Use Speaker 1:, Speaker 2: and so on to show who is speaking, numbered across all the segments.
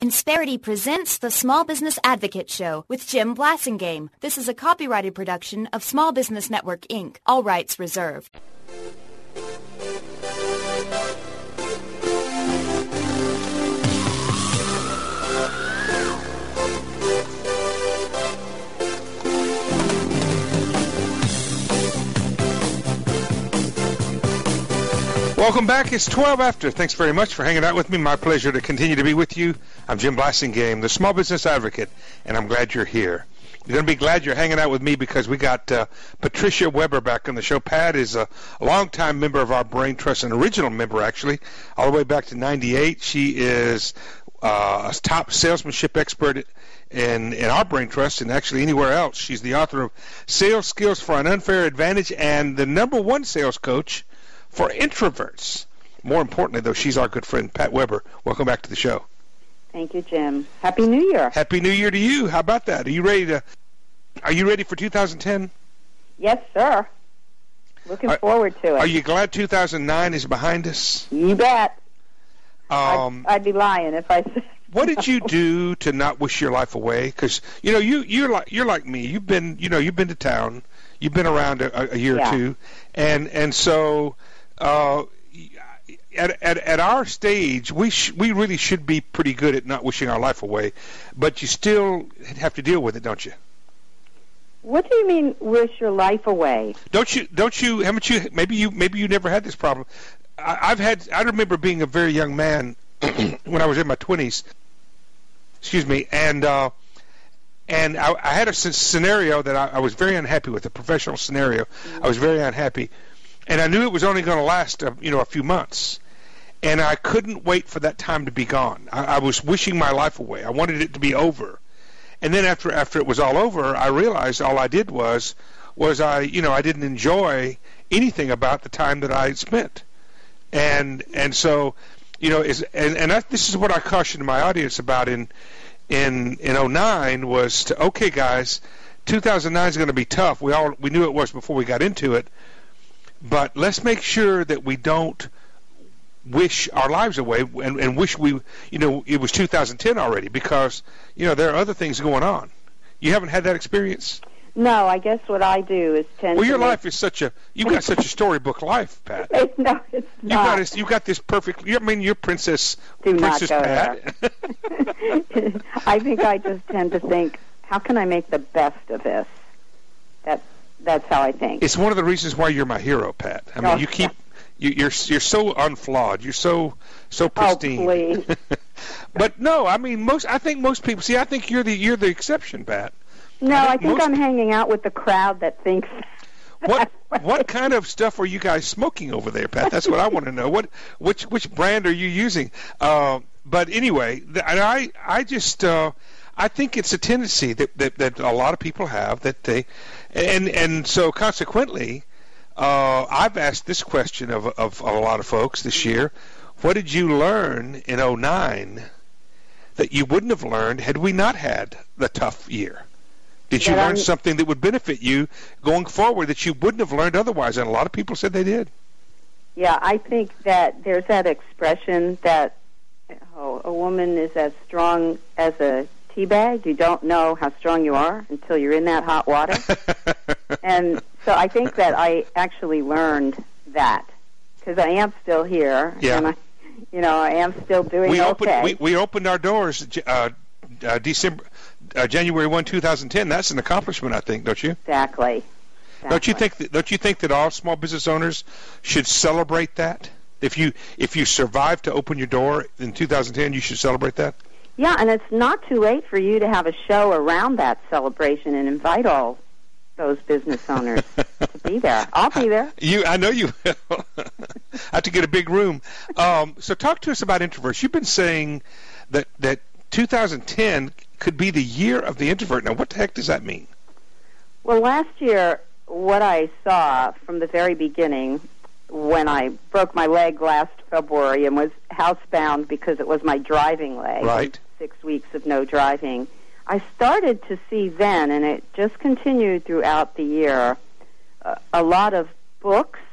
Speaker 1: Insperity presents the Small Business Advocate Show with Jim Blasingame. This is a copyrighted production of Small Business Network, Inc., all rights reserved.
Speaker 2: Welcome back. It's 12 after. Thanks very much for hanging out with me. My pleasure to continue to be with you. I'm Jim Blasingame, the Small Business Advocate, and I'm glad you're here. You're going to be glad you're hanging out with me because we got Patricia Weber back on the show. Pat is a longtime member of our Brain Trust, an original member, actually, all the way back to 98. She is a top salesmanship expert in our Brain Trust and actually anywhere else. She's the author of Sales Skills for an Unfair Advantage and the #1 sales coach for introverts. More importantly, though, she's our good friend, Pat Weber. Welcome back to the show.
Speaker 3: Thank you, Jim. Happy New Year.
Speaker 2: Happy New Year to you. How about that? Are you ready for 2010?
Speaker 3: Yes, sir. Looking forward to it.
Speaker 2: Are you glad 2009 is behind us?
Speaker 3: You bet.
Speaker 2: I'd
Speaker 3: be lying if I said.
Speaker 2: What did you do to not wish your life away? Because you're like me. You've been to town. You've been around a year or two, and so. At our stage, we really should be pretty good at not wishing our life away, but you still have to deal with it, don't you?
Speaker 3: What do you mean, wish your life away?
Speaker 2: Don't you? Haven't you? Maybe you never had this problem. I remember being a very young man when I was in my 20s. Excuse me, and I had a scenario that I was very unhappy with, a professional scenario. Mm-hmm. I was very unhappy. And I knew it was only going to last, a few months. And I couldn't wait for that time to be gone. I was wishing my life away. I wanted it to be over. And then after it was all over, I realized all I did was I didn't enjoy anything about the time that I spent. And so, this is what I cautioned my audience about in 2009 was okay, guys, 2009 is going to be tough. We knew it was before we got into it. But let's make sure that we don't wish our lives away and wish it was 2010 already because, there are other things going on. You haven't had that experience?
Speaker 3: No, I guess what I do is tend to...
Speaker 2: Well, your life is you've got such a storybook life, Pat.
Speaker 3: It's not.
Speaker 2: You've got this perfect... you're Princess
Speaker 3: not go
Speaker 2: Pat.
Speaker 3: There. I think I just tend to think, how can I make the best of this? That's how I think.
Speaker 2: It's one of the reasons why you're my hero, Pat. I mean, you're so unflawed. You're so pristine.
Speaker 3: Oh, please.
Speaker 2: But no, I mean, I think most people. See, I think you're the exception, Pat.
Speaker 3: No, I think I'm hanging out with the crowd that thinks.
Speaker 2: What kind of stuff are you guys smoking over there, Pat? That's what I want to know. Which brand are you using? But anyway, and I just. I think it's a tendency that a lot of people have that they, and so consequently, I've asked this question of a lot of folks this year: what did you learn in 2009 that you wouldn't have learned had we not had the tough year? Did you learn something that would benefit you going forward that you wouldn't have learned otherwise? And a lot of people said they did.
Speaker 3: Yeah, I think that there's that expression that a woman is as strong as a teabag. You don't know how strong you are until you're in that hot water. And so I think that I actually learned that because I am still here.
Speaker 2: Yeah.
Speaker 3: And I am still doing okay.
Speaker 2: We opened our doors January 1, 2010. That's an accomplishment, I think, don't you?
Speaker 3: Exactly.
Speaker 2: Don't you think that all small business owners should celebrate that? If you survived to open your door in 2010, you should celebrate that?
Speaker 3: Yeah, and it's not too late for you to have a show around that celebration and invite all those business owners to be there. I'll be there.
Speaker 2: I know you will. I have to get a big room. So talk to us about introverts. You've been saying that 2010 could be the year of the introvert. Now, what the heck does that mean?
Speaker 3: Well, last year, what I saw from the very beginning when I broke my leg last February and was housebound because it was my driving leg.
Speaker 2: Right.
Speaker 3: 6 weeks of no driving. I started to see then, and it just continued throughout the year, a lot of books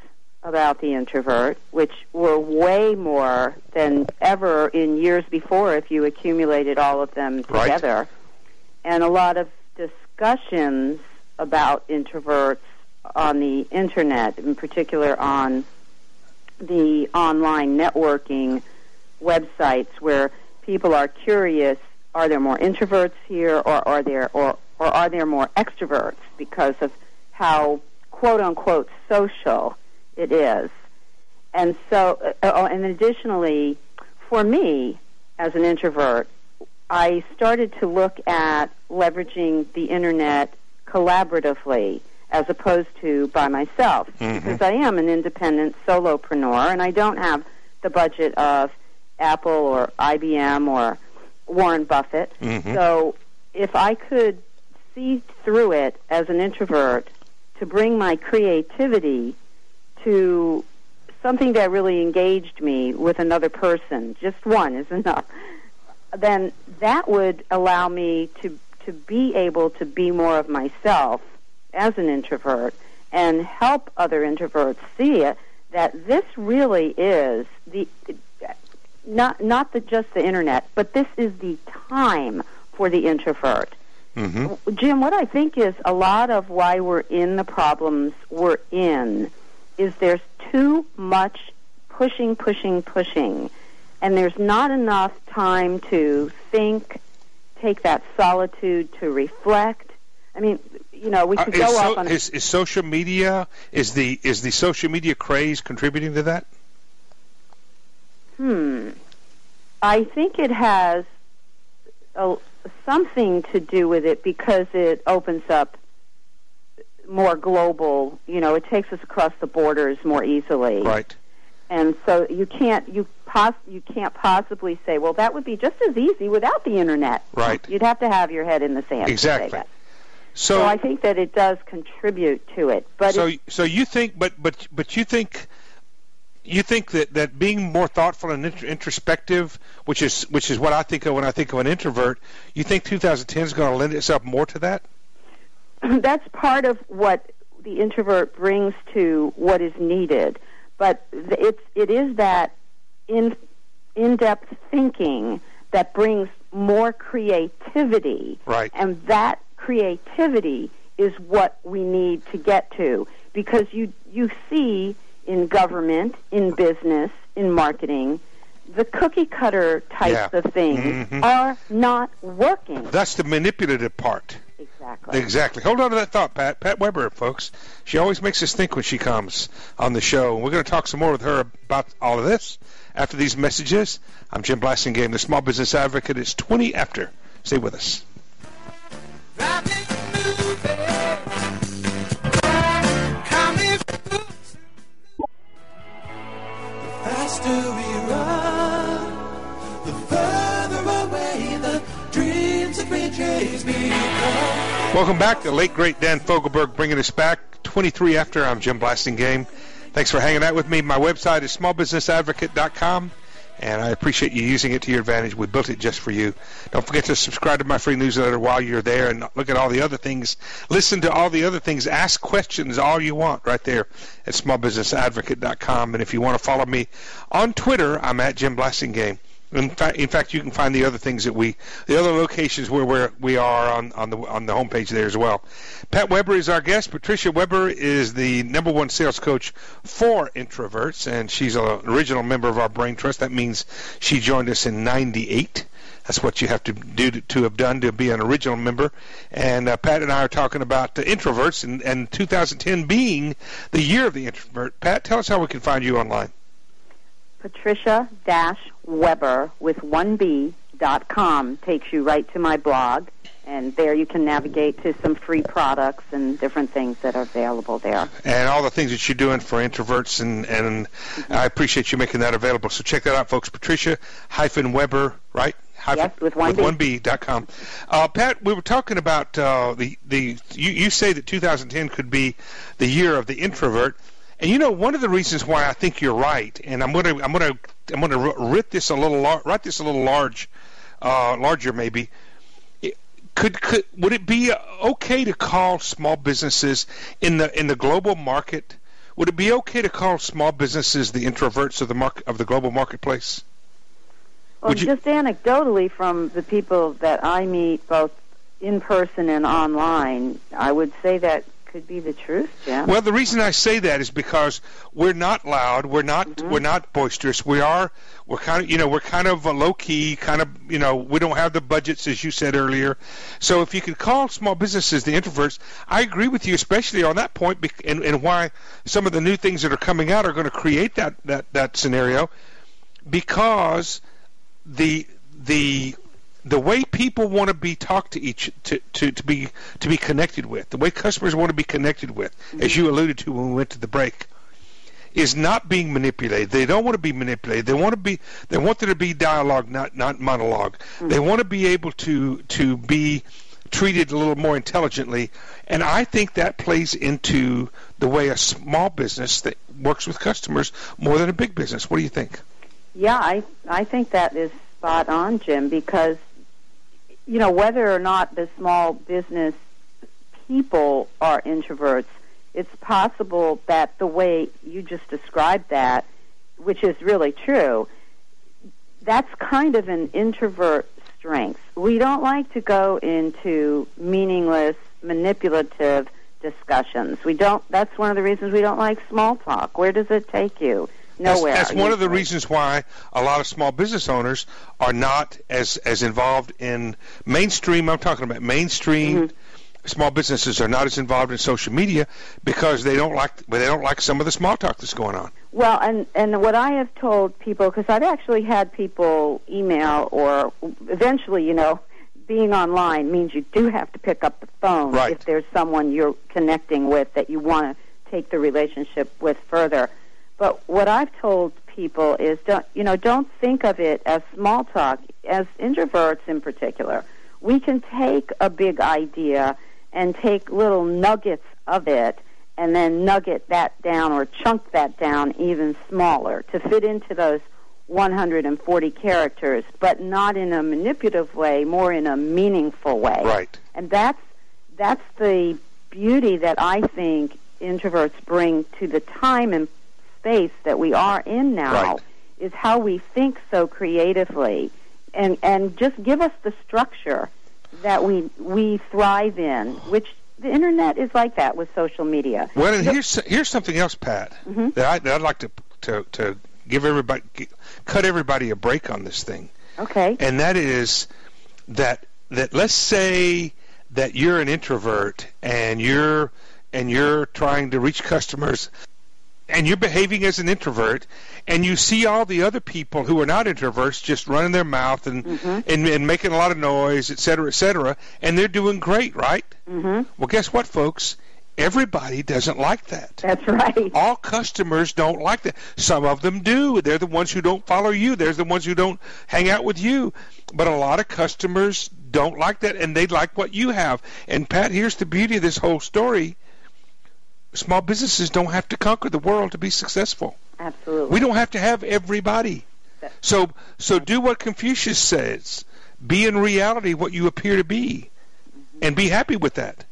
Speaker 3: about the introvert, which were way more than ever in years before if you accumulated all of them together.
Speaker 2: Right.
Speaker 3: And a lot of discussions about introverts on the Internet, in particular on the online networking websites where people are curious, are there more introverts here or are there more extroverts because of how quote-unquote social it is. And so, and additionally, for me, as an introvert, I started to look at leveraging the Internet collaboratively as opposed to by myself, because I am an independent solopreneur, and I don't have the budget of Apple or IBM or Warren Buffett. So if I could see through it as an introvert to bring my creativity to something that really engaged me with another person, just one is enough, then that would allow me to be able to be more of myself as an introvert and help other introverts see it, that this really is not just the Internet, but this is the time for the introvert. Jim, what I think is a lot of why we're in the problems we're in is there's too much pushing, and there's not enough time to think, take that solitude to reflect. I mean, you know, we could go off on...
Speaker 2: Is social media, is the social media craze contributing to that?
Speaker 3: I think it has something to do with it because it opens up more global, you know, it takes us across the borders more easily.
Speaker 2: Right.
Speaker 3: And so you can't possibly say, well, that would be just as easy without the Internet.
Speaker 2: Right.
Speaker 3: You'd have to have your head in the sand.
Speaker 2: Exactly.
Speaker 3: To say that.
Speaker 2: So
Speaker 3: I think that it does contribute to it. But
Speaker 2: so you think, but you think that being more thoughtful and introspective, which is what I think of when I think of an introvert, you think 2010 is going to lend itself more to that?
Speaker 3: That's part of what the introvert brings to what is needed. But it is that in-depth thinking that brings more creativity.
Speaker 2: Right.
Speaker 3: And that creativity is what we need to get to. Because you see in government, in business, in marketing, the cookie-cutter types of things are not working.
Speaker 2: That's the manipulative part. Exactly. Hold on to that thought, Pat. Pat Weber, folks. She always makes us think when she comes on the show. And we're going to talk some more with her about all of this after these messages. I'm Jim Blasingame, the Small Business Advocate. It's 20 after. Stay with us.
Speaker 4: The faster we run, the further away the dreams that we chase become.
Speaker 2: Welcome back. The late, great Dan Fogelberg bringing us back. 23 after. I'm Jim Blasingame. Thanks for hanging out with me. My website is smallbusinessadvocate.com, and I appreciate you using it to your advantage. We built it just for you. Don't forget to subscribe to my free newsletter while you're there and look at all the other things. Listen to all the other things. Ask questions all you want right there at smallbusinessadvocate.com. And if you want to follow me on Twitter, I'm at Jim Blasingame. In fact, you can find the other things the other locations where we are on the homepage there as well. Pat Weber is our guest. Patricia Weber is the #1 sales coach for introverts, and she's an original member of our Brain Trust. That means she joined us in '98. That's what you have to do to have done to be an original member. And Pat and I are talking about introverts and 2010 being the year of the introvert. Pat, tell us how we can find you online.
Speaker 3: Patricia-Weber with 1B.com takes you right to my blog, and there you can navigate to some free products and different things that are available there.
Speaker 2: And all the things that you're doing for introverts, and I appreciate you making that available. So check that out, folks. Patricia-Weber, right?
Speaker 3: Yes, with 1B.
Speaker 2: With 1B.com. Pat, we were talking about you say that 2010 could be the year of the introvert. And you know, one of the reasons why I think you're right, and I'm going to write this a little larger maybe. Would it be okay to call small businesses in the global market would it be okay to call small businesses the introverts of the global marketplace?
Speaker 3: Well, just anecdotally from the people that I meet, both in person and online, I would say that could be the truth, Jim.
Speaker 2: Well, the reason I say that is because we're not loud, we're not boisterous. We're kind of low key, we don't have the budgets as you said earlier. So if you could call small businesses the introverts, I agree with you, especially on that point, and why some of the new things that are coming out are going to create that scenario, because the way people want to be talked to be connected with, the way customers want to be connected with, as you alluded to when we went to the break, is not being manipulated. They don't want to be manipulated. They want there to be dialogue, not monologue. They want to be able to be treated a little more intelligently, and I think that plays into the way a small business that works with customers more than a big business. What do you think?
Speaker 3: Yeah, I think that is spot on, Jim, because whether or not the small business people are introverts, it's possible that the way you just described that, which is really true, that's kind of an introvert strength. We don't like to go into meaningless, manipulative discussions. That's one of the reasons we don't like small talk. Where does it take you? Nowhere.
Speaker 2: That's one of the reasons why a lot of small business owners are not as involved in mainstream. I'm talking about mainstream. Small businesses are not as involved in social media because they don't like some of the small talk that's going on.
Speaker 3: Well, and what I have told people, because I've actually had people email, or eventually, being online means you do have to pick up the phone if there's someone you're connecting with that you want to take the relationship with further. But what I've told people is, don't think of it as small talk. As introverts in particular, we can take a big idea and take little nuggets of it and then nugget that down or chunk that down even smaller to fit into those 140 characters, but not in a manipulative way, more in a meaningful way.
Speaker 2: Right.
Speaker 3: And that's the beauty that I think introverts bring to the time and space that we are in now, is how we think so creatively and just give us the structure that we thrive in, which the internet is like that with social media.
Speaker 2: Well, and here's something else, Pat, that I'd like to give everybody, cut everybody a break on this thing.
Speaker 3: Okay.
Speaker 2: And that is that let's say that you're an introvert and you're trying to reach customers, and you're behaving as an introvert, and you see all the other people who are not introverts just running their mouth and making a lot of noise, et cetera, and they're doing great, right? Well, guess what, folks? Everybody doesn't like that.
Speaker 3: That's right.
Speaker 2: All customers don't like that. Some of them do. They're the ones who don't follow you. They're the ones who don't hang out with you. But a lot of customers don't like that, and they like what you have. And, Pat, here's the beauty of this whole story. Small businesses don't have to conquer the world to be successful.
Speaker 3: Absolutely.
Speaker 2: We don't have to have everybody. So do what Confucius says. Be in reality what you appear to be, and be happy with that.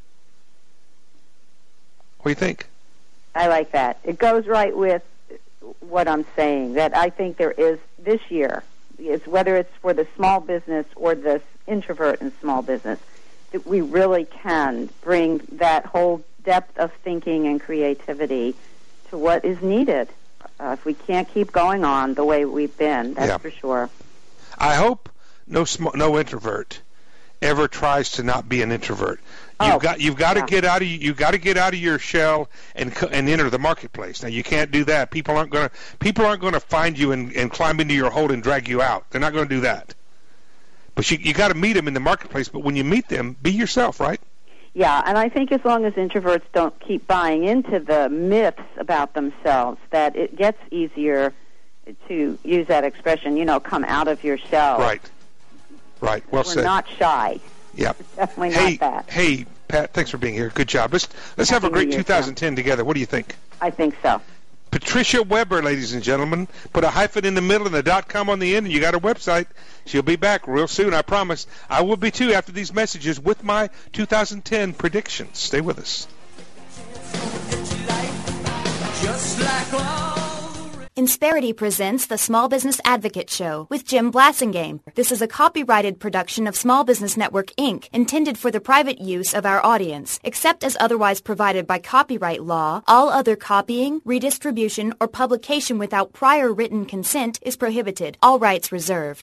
Speaker 2: What do you think?
Speaker 3: I like that. It goes right with what I'm saying, that I think there is this year, whether it's for the small business or the introvert in small business, that we really can bring that whole depth of thinking and creativity to what is needed. If we can't keep going on the way we've been, that's for sure.
Speaker 2: I hope no introvert ever tries to not be an introvert. You've got to get out of your shell and enter the marketplace. Now you can't do that. People aren't going to find you and climb into your hole and drag you out. They're not going to do that. But you got to meet them in the marketplace. But when you meet them, be yourself, right?
Speaker 3: Yeah, and I think as long as introverts don't keep buying into the myths about themselves, that it gets easier to use that expression, come out of your shell.
Speaker 2: Right. Well said.
Speaker 3: We're not shy.
Speaker 2: Yeah.
Speaker 3: Definitely not that.
Speaker 2: Hey, Pat, thanks for being here. Good job. Let's have a great 2010 together. What do you think?
Speaker 3: I think so.
Speaker 2: Patricia Weber, ladies and gentlemen. Put a hyphen in the middle and a .com on the end, and you got a website. She'll be back real soon, I promise. I will be, too, after these messages with my 2010 predictions. Stay with us.
Speaker 4: just like all.
Speaker 1: Insperity presents the Small Business Advocate Show with Jim Blasingame. This is a copyrighted production of Small Business Network, Inc., intended for the private use of our audience. Except as otherwise provided by copyright law, all other copying, redistribution, or publication without prior written consent is prohibited. All rights reserved.